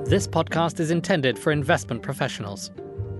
This podcast is intended for investment professionals.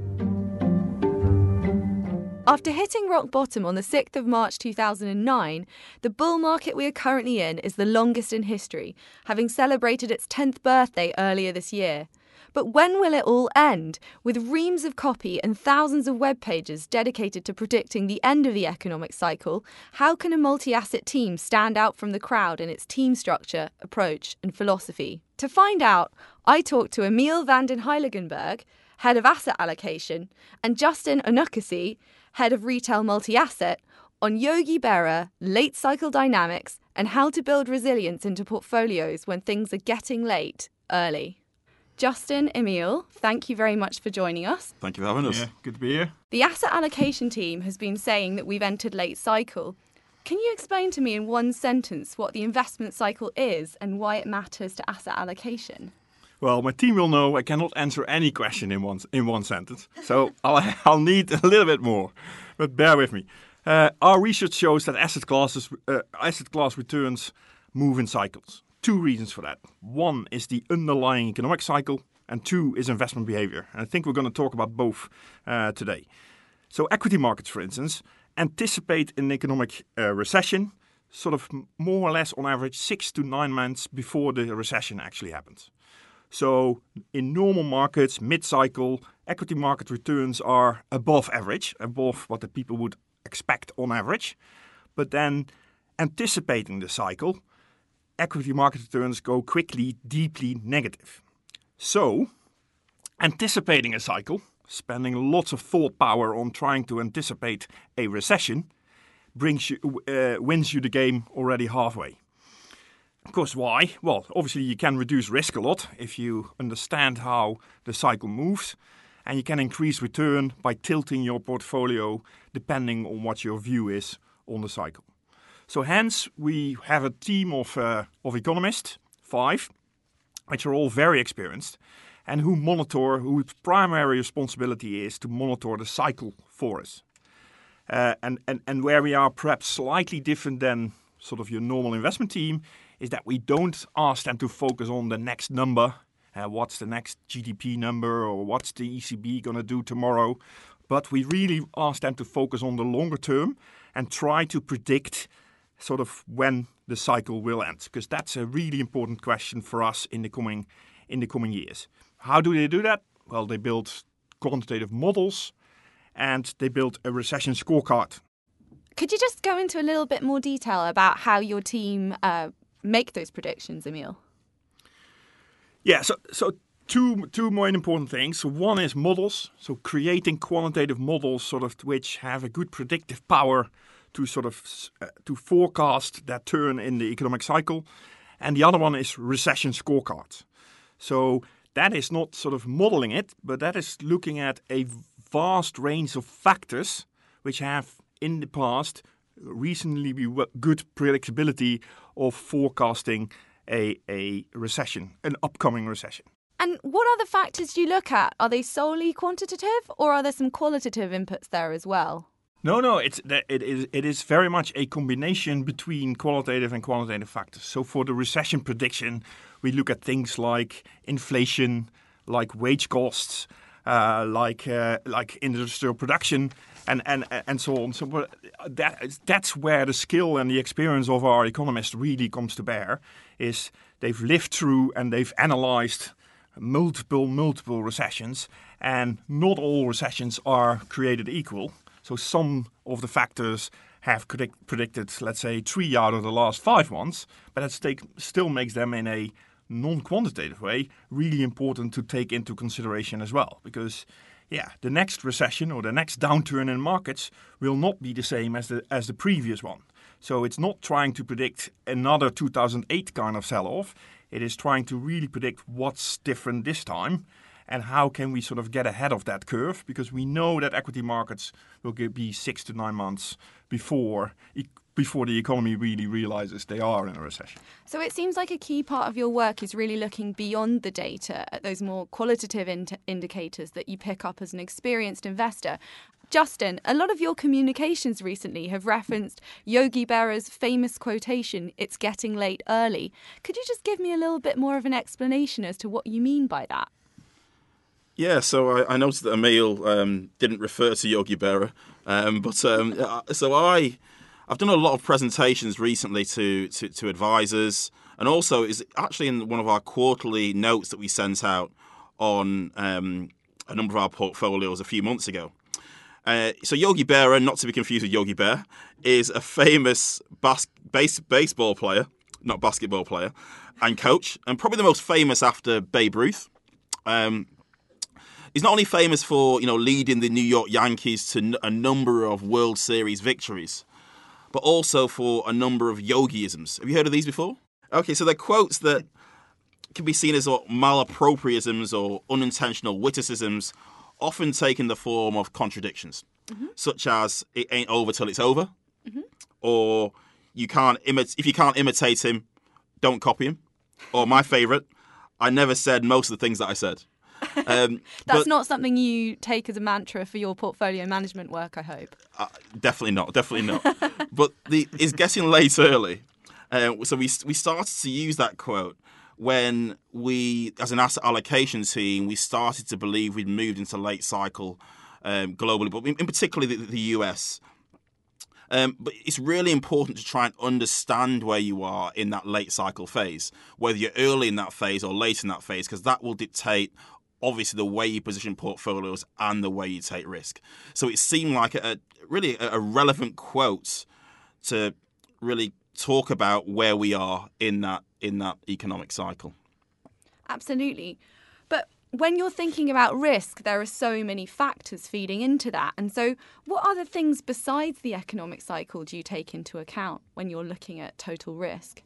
After hitting rock bottom on the 6th of March 2009, the bull market we are currently in is the longest in history, having celebrated its 10th birthday earlier this year. But when will it all end? With reams of copy and thousands of web pages dedicated to predicting the end of the economic cycle, how can a multi-asset team stand out from the crowd in its team structure, approach and philosophy? To find out, I talked to Emil van den Heiligenberg, Head of Asset Allocation, and Justin Onukasi, Head of Retail Multi-Asset, on Yogi Berra, late cycle dynamics, and how to build resilience into portfolios when things are getting late early. Justin, Emil, thank you very much for joining us. Thank you for having us. Yeah, good to be here. The asset allocation team has been saying that we've entered late cycle. Can you explain to me in one sentence what the investment cycle is and why it matters to asset allocation? Well, my team will know I cannot answer any question in one sentence, so I'll need a little bit more. But bear with me. Our research shows that asset class returns move in cycles. Two reasons for that. One is the underlying economic cycle, and two is investment behavior. And I think we're going to talk about both today. So equity markets, for instance, anticipate an economic recession sort of more or less on average 6 to 9 months before the recession actually happens. So in normal markets, mid-cycle, equity market returns are above average, above what the people would expect on average. But then anticipating the cycle, equity market returns go quickly, deeply negative. So anticipating a cycle, spending lots of thought power on trying to anticipate a recession, wins you the game already halfway. Of course, why? Well, obviously you can reduce risk a lot if you understand how the cycle moves, and you can increase return by tilting your portfolio depending on what your view is on the cycle. So hence we have a team of economists, 5, which are all very experienced, and whose primary responsibility is to monitor the cycle for us. And where we are perhaps slightly different than sort of your normal investment team is that we don't ask them to focus on the next number, what's the next GDP number or what's the ECB going to do tomorrow, but we really ask them to focus on the longer term and try to predict sort of when the cycle will end, because that's a really important question for us in the coming years. How do they do that? Well, they build quantitative models and they build a recession scorecard. Could you just go into a little bit more detail about how your team make those predictions, Emil? Yeah, so two more important things. So one is models, so creating quantitative models sort of which have a good predictive power to sort of to forecast that turn in the economic cycle. And the other one is recession scorecards. So that is not sort of modeling it, but that is looking at a vast range of factors which have in the past recently good predictability of forecasting a recession, an upcoming recession. And what other factors do you look at? Are they solely quantitative or are there some qualitative inputs there as well? No, it is very much a combination between qualitative and quantitative factors. So for the recession prediction, we look at things like inflation, like wage costs, like industrial production, and so on. So that's where the skill and the experience of our economists really comes to bear. Is they've lived through and they've analyzed multiple recessions, and not all recessions are created equal. So some of the factors have predicted, let's say, 3 out of the last 5 ones, but that still makes them in a non-quantitative way really important to take into consideration as well. Because, the next recession or the next downturn in markets will not be the same as the previous one. So it's not trying to predict another 2008 kind of sell-off. It is trying to really predict what's different this time. And how can we sort of get ahead of that curve? Because we know that equity markets will be 6 to 9 months before before the economy really realizes they are in a recession. So it seems like a key part of your work is really looking beyond the data at those more qualitative indicators that you pick up as an experienced investor. Justin, a lot of your communications recently have referenced Yogi Berra's famous quotation, "It's getting late early." Could you just give me a little bit more of an explanation as to what you mean by that? Yeah, so I noticed that Emil didn't refer to Yogi Berra, so I've done a lot of presentations recently to advisors, and also is actually in one of our quarterly notes that we sent out on a number of our portfolios a few months ago. So Yogi Berra, not to be confused with Yogi Bear, is a famous baseball player, not basketball player, and coach, and probably the most famous after Babe Ruth. He's not only famous for leading the New York Yankees to a number of World Series victories, but also for a number of yogiisms. Have you heard of these before? Okay, so they're quotes that can be seen as malapropriisms or unintentional witticisms, often taking the form of contradictions, such as "it ain't over till it's over," or if you can't imitate him, don't copy him, or my favourite, "I never said most of the things that I said." That's not something you take as a mantra for your portfolio management work, I hope. Definitely not. But it's getting late early. So we started to use that quote when we, as an asset allocation team, we started to believe we'd moved into late cycle globally, but in particular the US. But it's really important to try and understand where you are in that late cycle phase, whether you're early in that phase or late in that phase, because that will dictate obviously the way you position portfolios and the way you take risk. So it seemed like a relevant quote to really talk about where we are in that economic cycle. Absolutely. But when you're thinking about risk, there are so many factors feeding into that. And so what other things besides the economic cycle do you take into account when you're looking at total risk?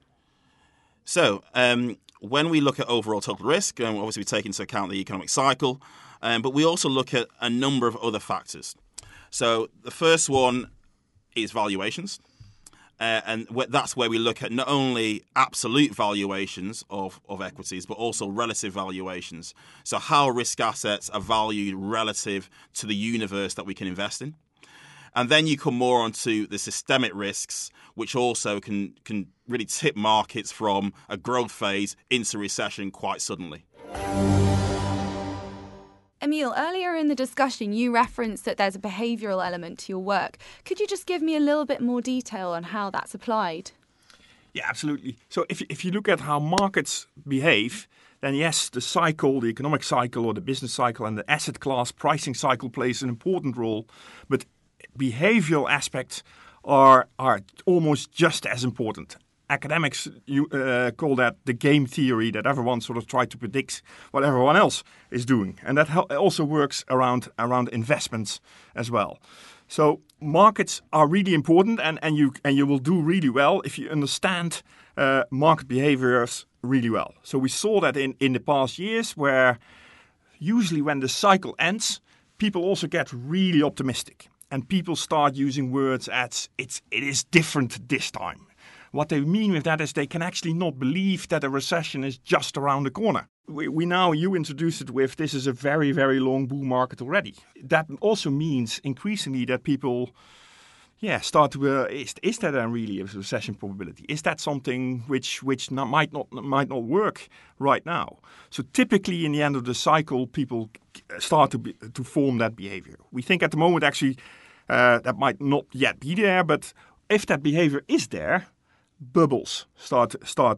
So when we look at overall total risk, obviously we take into account the economic cycle, but we also look at a number of other factors. So the first one is valuations. And that's where we look at not only absolute valuations of equities, but also relative valuations. So how risk assets are valued relative to the universe that we can invest in. And then you come more onto the systemic risks, which also can really tip markets from a growth phase into recession quite suddenly. Emil, earlier in the discussion, you referenced that there's a behavioural element to your work. Could you just give me a little bit more detail on how that's applied? Yeah, absolutely. So if you look at how markets behave, then yes, the cycle, the economic cycle or the business cycle and the asset class pricing cycle plays an important role. But behavioral aspects are almost just as important. Academics call that the game theory, that everyone sort of tried to predict what everyone else is doing. And that also works around investments as well. So markets are really important and you will do really well if you understand market behaviors really well. So we saw that in the past years where usually when the cycle ends, people also get really optimistic. And people start using words as it is different this time. What they mean with that is they can actually not believe that a recession is just around the corner. You introduced it with this is a very, very long bull market already. That also means increasingly that people start to, is that really a recession probability? Is that something which might not work right now? So typically in the end of the cycle, people start to form that behavior. We think at the moment actually that might not yet be there, but if that behavior is there, bubbles start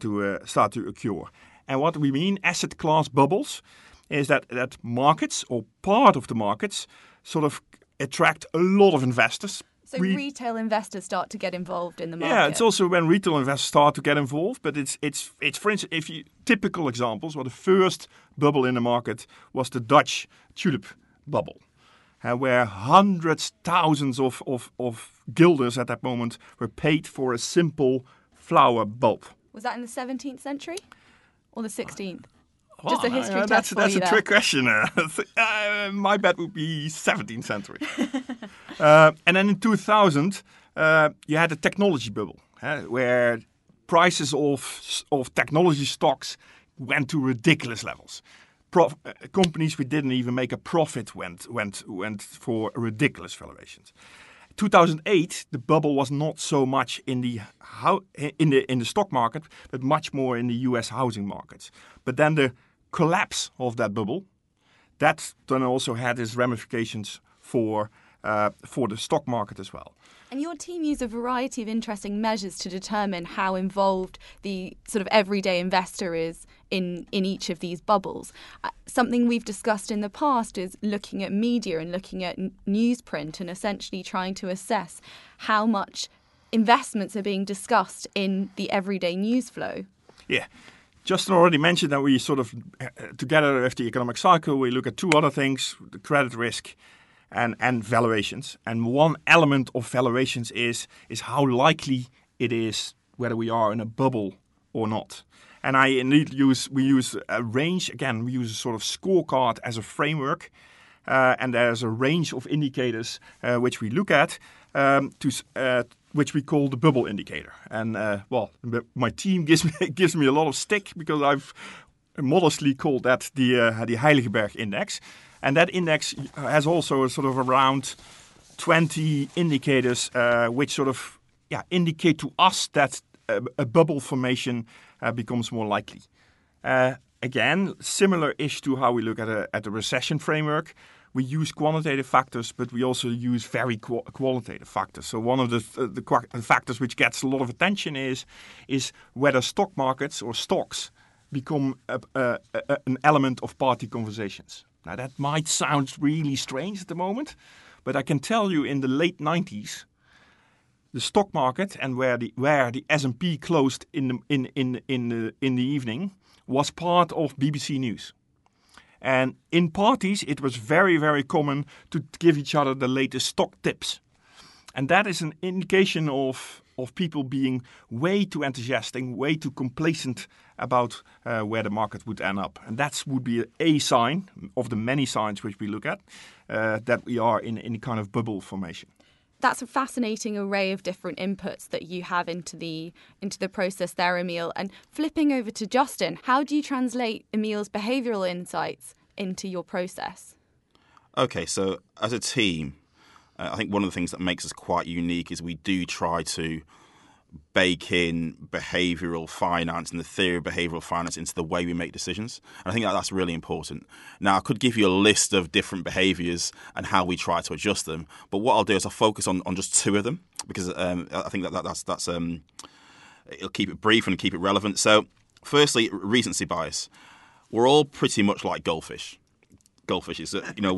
to occur. And what we mean, asset class bubbles, is that markets or part of the markets sort of attract a lot of investors. So retail investors start to get involved in the market. Yeah, it's also when retail investors start to get involved. But it's for instance, typical examples. Well, the first bubble in the market was the Dutch tulip bubble, where hundreds, thousands of guilders at that moment were paid for a simple flower bulb. Was that in the 17th century or the 16th? Just a history test for that's you a there. trick question. My bet would be 17th century. And then in 2000, you had a technology bubble where prices of technology stocks went to ridiculous levels. Companies we didn't even make a profit went for ridiculous valuations. 2008, the bubble was not so much in the stock market, but much more in the U.S. housing markets. But then the collapse of that bubble, that then also had its ramifications for the stock market as well. And your team used a variety of interesting measures to determine how involved the sort of everyday investor is in each of these bubbles. Something we've discussed in the past is looking at media and looking at newsprint and essentially trying to assess how much investments are being discussed in the everyday news flow. Yeah. Justin already mentioned that we sort of, together with the economic cycle, we look at two other things, the credit risk and valuations. And one element of valuations is how likely it is whether we are in a bubble or not. And we use a range. Again, we use a sort of scorecard as a framework. And there's a range of indicators which we look at, which we call the bubble indicator. And my team gives me a lot of stick because I've modestly called that the Heiligenberg index. And that index has also a sort of around 20 indicators which sort of indicate to us that a bubble formation becomes more likely. Again, similar-ish to how we look at a recession framework. We use quantitative factors, but we also use very qualitative factors. So one of the factors which gets a lot of attention is whether stock markets or stocks become an element of party conversations. Now, that might sound really strange at the moment, but I can tell you in the late 90s, the stock market and where the S&P closed in the evening was part of BBC News. And in parties, it was very, very common to give each other the latest stock tips. And that is an indication of people being way too enthusiastic, way too complacent about where the market would end up. And that would be a sign of the many signs which we look at that we are in a kind of bubble formation. That's a fascinating array of different inputs that you have into the process there, Emile. And flipping over to Justin, how do you translate Emile's behavioural insights into your process? Okay, so as a team, I think one of the things that makes us quite unique is we do try to bake in behavioural finance and the theory of behavioural finance into the way we make decisions. And I think that's really important. Now, I could give you a list of different behaviours and how we try to adjust them, but what I'll do is I'll focus on just two of them because I think that's it'll keep it brief and keep it relevant. So, firstly, recency bias. We're all pretty much like goldfish. Goldfishes,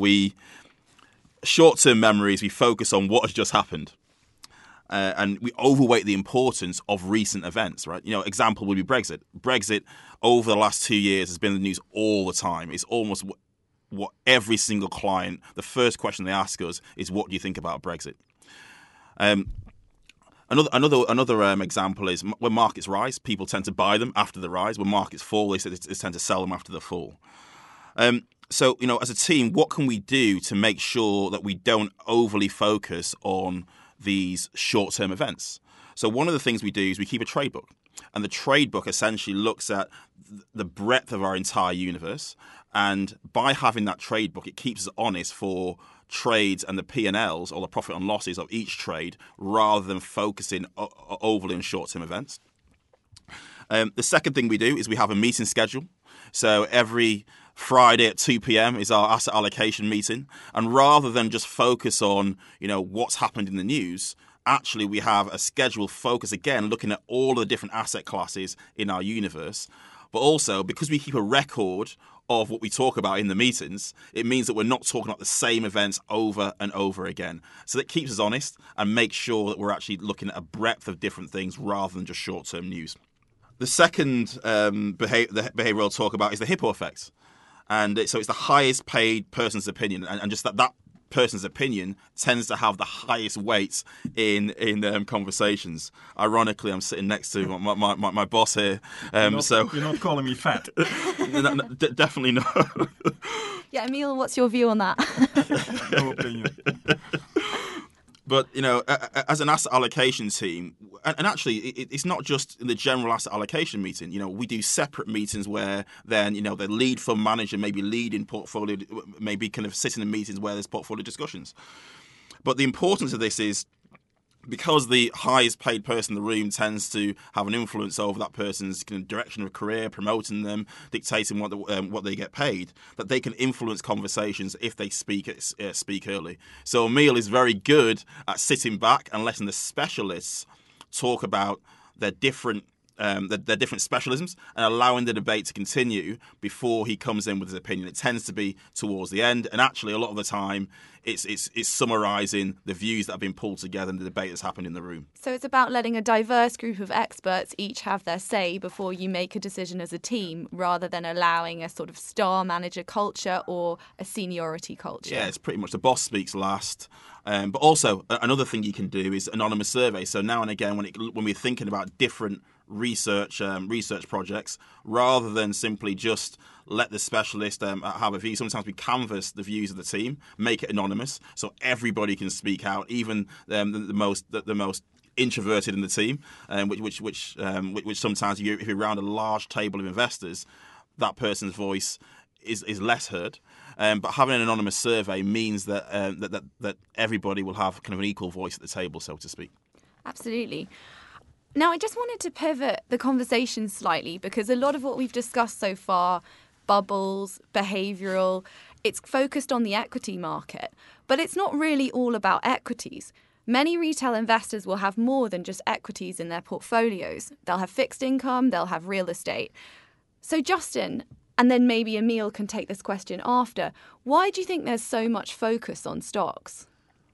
short-term memories, we focus on what has just happened. And we overweight the importance of recent events, right? Example would be Brexit. Brexit, over the last 2 years, has been in the news all the time. It's almost what every single client, the first question they ask us is, what do you think about Brexit? Another example is when markets rise, people tend to buy them after the rise. When markets fall, they tend to sell them after the fall. So, as a team, what can we do to make sure that we don't overly focus on these short-term events? So one of the things we do is we keep a trade book. And the trade book essentially looks at the breadth of our entire universe. And by having that trade book, it keeps us honest for trades and the P&Ls or the profit and losses of each trade rather than focusing overly on short-term events. The second thing we do is we have a meeting schedule. So every Friday at 2 p.m. is our asset allocation meeting. And rather than just focus on, what's happened in the news, actually we have a scheduled focus, again, looking at all of the different asset classes in our universe. But also, because we keep a record of what we talk about in the meetings, it means that we're not talking about the same events over and over again. So that keeps us honest and makes sure that we're actually looking at a breadth of different things rather than just short-term news. The second behaviour I'll talk about is the hippo effect. And so it's the highest paid person's opinion. And just that person's opinion tends to have the highest weight in conversations. Ironically, I'm sitting next to my boss here. You're not calling me fat. No, definitely not. Yeah, Emile, what's your view on that? No opinion. But, as an asset allocation team, and actually it's not just in the general asset allocation meeting, we do separate meetings where then, the lead fund manager maybe lead in portfolio, maybe kind of sitting in meetings where there's portfolio discussions. But the importance of this is because the highest paid person in the room tends to have an influence over that person's kind of direction of career, promoting them, dictating what they get paid, that they can influence conversations if they speak early. So Emil is very good at sitting back and letting the specialists talk about their different specialisms and allowing the debate to continue before he comes in with his opinion. It tends to be towards the end, and actually a lot of the time it's summarising the views that have been pulled together and the debate that's happened in the room. So it's about letting a diverse group of experts each have their say before you make a decision as a team, rather than allowing a sort of star manager culture or a seniority culture. Yeah, it's pretty much the boss speaks last. But also another thing you can do is anonymous survey. So now and again, when we're thinking about different research projects, rather than simply just let the specialist have a view, sometimes we canvass the views of the team, make it anonymous, so everybody can speak out, even the most introverted in the team, which sometimes if you're around a large table of investors, that person's voice is less heard. But having an anonymous survey means that everybody will have kind of an equal voice at the table, so to speak. Absolutely. Now, I just wanted to pivot the conversation slightly, because a lot of what we've discussed so far, bubbles, behavioural, it's focused on the equity market. But it's not really all about equities. Many retail investors will have more than just equities in their portfolios. They'll have fixed income, they'll have real estate. So Justin, and then maybe Emil can take this question after, why do you think there's so much focus on stocks?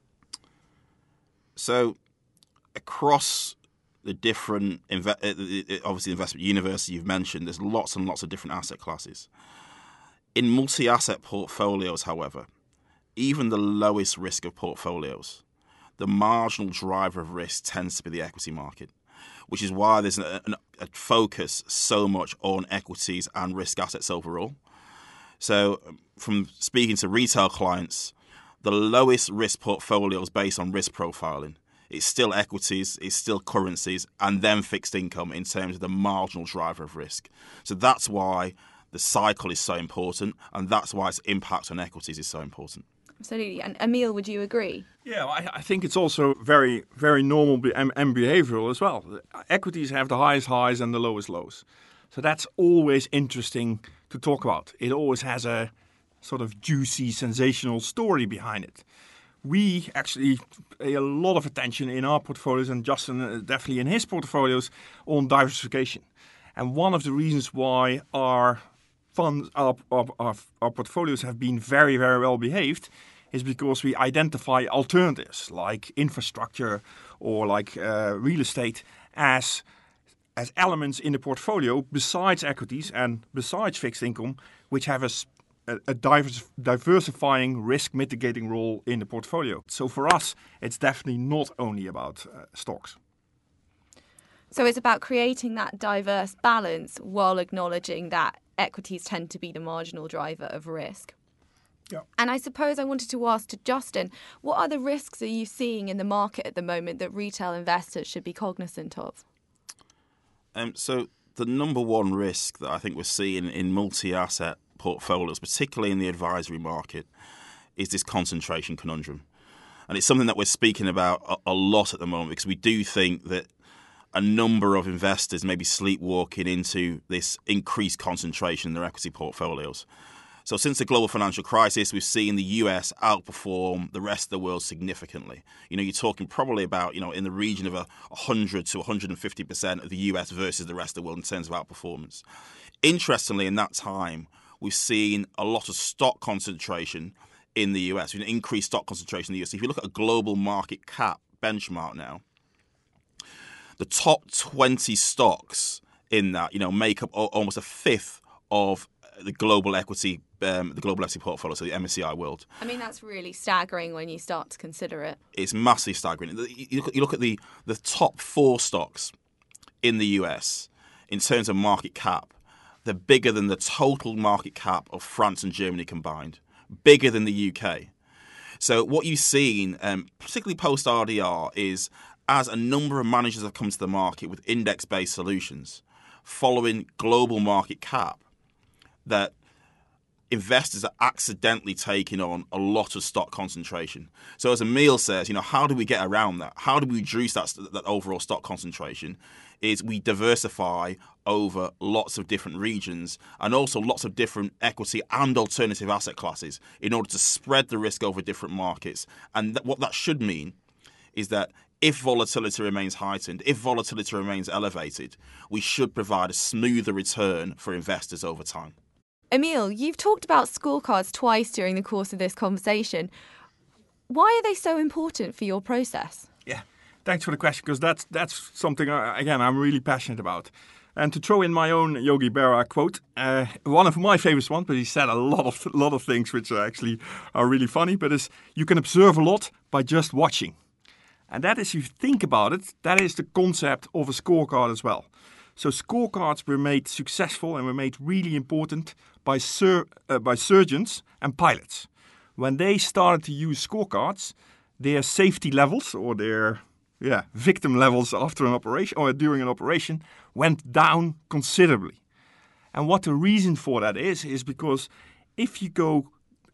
So across the different, obviously investment universe you've mentioned, there's lots and lots of different asset classes. In multi-asset portfolios, however, even the lowest risk of portfolios, the marginal driver of risk tends to be the equity market, which is why there's a focus so much on equities and risk assets overall. So from speaking to retail clients, the lowest risk portfolios based on risk profiling, it's still equities, it's still currencies, and then fixed income in terms of the marginal driver of risk. So that's why the cycle is so important, and that's why its impact on equities is so important. Absolutely. And Emil, would you agree? Yeah, I think it's also very, very normal and behavioral as well. Equities have the highest highs and the lowest lows. So that's always interesting to talk about. It always has a sort of juicy, sensational story behind it. We actually pay a lot of attention in our portfolios, and Justin definitely in his portfolios, on diversification. And one of the reasons why our funds, our portfolios have been very, very well behaved is because we identify alternatives like infrastructure or like real estate as elements in the portfolio besides equities and besides fixed income, which have a diversifying risk mitigating role in the portfolio. So for us, it's definitely not only about stocks. So it's about creating that diverse balance while acknowledging that equities tend to be the marginal driver of risk. Yeah. And I suppose I wanted to ask to Justin, what other risks are you seeing in the market at the moment that retail investors should be cognizant of? So the number one risk that I think we're seeing in multi-asset portfolios, particularly in the advisory market, is this concentration conundrum. And it's something that we're speaking about a lot at the moment, because we do think that a number of investors may be sleepwalking into this increased concentration in their equity portfolios. So since the global financial crisis, we've seen the US outperform the rest of the world significantly. You're talking probably about, in the region of 100 to 150% of the US versus the rest of the world in terms of outperformance. Interestingly, in that time, we've seen a lot of stock concentration in the US, an increased stock concentration in the US. If you look at a global market cap benchmark now, the top 20 stocks in that, make up almost a fifth of the global equity portfolio, so the MSCI World. I mean, that's really staggering when you start to consider it. It's massively staggering. You look at the top 4 stocks in the US in terms of market cap. They're bigger than the total market cap of France and Germany combined, bigger than the UK. So what you've seen, particularly post-RDR, is as a number of managers have come to the market with index-based solutions, following global market cap, that investors are accidentally taking on a lot of stock concentration. So as Emil says, how do we get around that? How do we reduce that overall stock concentration? Is we diversify over lots of different regions and also lots of different equity and alternative asset classes in order to spread the risk over different markets. And what that should mean is that if volatility remains heightened, if volatility remains elevated, we should provide a smoother return for investors over time. Emil, you've talked about scorecards twice during the course of this conversation. Why are they so important for your process? Yeah, thanks for the question, because that's something, I'm really passionate about. And to throw in my own Yogi Berra quote, one of my favorite ones, but he said a lot of things which are really funny, but is you can observe a lot by just watching. And that is, if you think about it, that is the concept of a scorecard as well. So scorecards were made successful and were made really important by surgeons and pilots. When they started to use scorecards, their safety levels or their victim levels after an operation or during an operation went down considerably. And what the reason for that is because if you go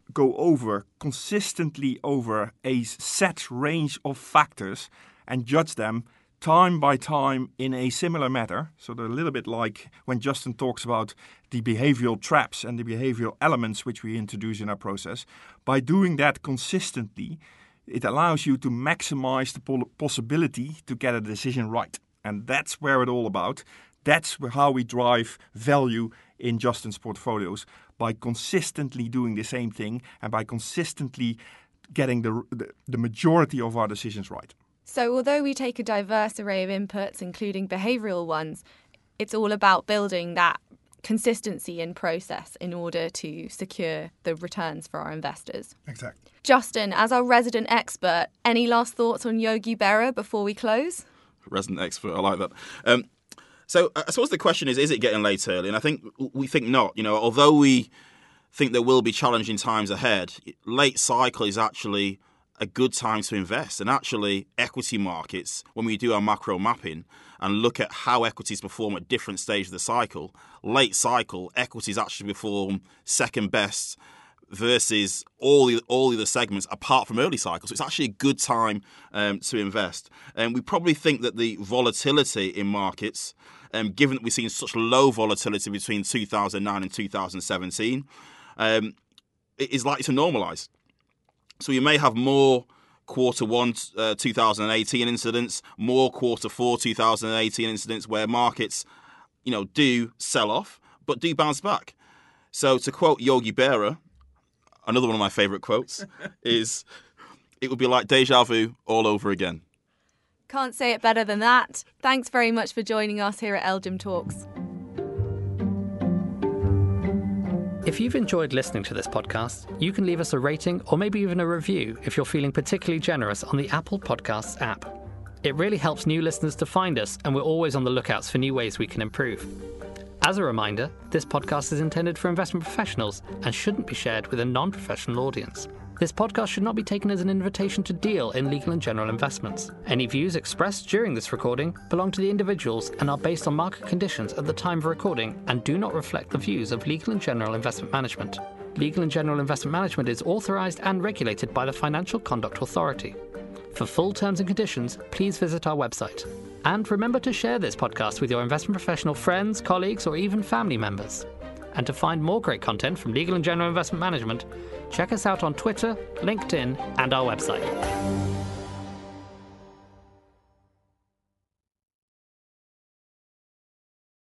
consistently over a set range of factors and judge them time by time in a similar manner, so they're a little bit like when Justin talks about the behavioral traps and the behavioral elements which we introduce in our process. By doing that consistently, it allows you to maximize the possibility to get a decision right. And that's where it's all about. That's how we drive value in Justin's portfolios, by consistently doing the same thing and by consistently getting the majority of our decisions right. So although we take a diverse array of inputs, including behavioural ones, it's all about building that consistency in process in order to secure the returns for our investors. Exactly. Justin, as our resident expert, any last thoughts on Yogi Berra before we close? Resident expert, I like that. So I suppose the question is it getting late early? And I think we think not. Although we think there will be challenging times ahead, late cycle is actually a good time to invest. And actually, equity markets, when we do our macro mapping and look at how equities perform at different stages of the cycle, late cycle, equities actually perform second best versus all the other segments apart from early cycles. So it's actually a good time to invest. And we probably think that the volatility in markets, given that we've seen such low volatility between 2009 and 2017, it is likely to normalise. So you may have more quarter one 2018 incidents, more quarter four 2018 incidents where markets, do sell off, but do bounce back. So to quote Yogi Berra, another one of my favourite quotes, is it would be like déjà vu all over again. Can't say it better than that. Thanks very much for joining us here at LGIM Talks. If you've enjoyed listening to this podcast, you can leave us a rating or maybe even a review if you're feeling particularly generous on the Apple Podcasts app. It really helps new listeners to find us, and we're always on the lookouts for new ways we can improve. As a reminder, this podcast is intended for investment professionals and shouldn't be shared with a non-professional audience. This podcast should not be taken as an invitation to deal in legal and general investments. Any views expressed during this recording belong to the individuals and are based on market conditions at the time of recording and do not reflect the views of Legal and General Investment Management. Legal and General Investment Management is authorised and regulated by the Financial Conduct Authority. For full terms and conditions, please visit our website. And remember to share this podcast with your investment professional friends, colleagues, or even family members. And to find more great content from Legal and General Investment Management, check us out on Twitter, LinkedIn, and our website.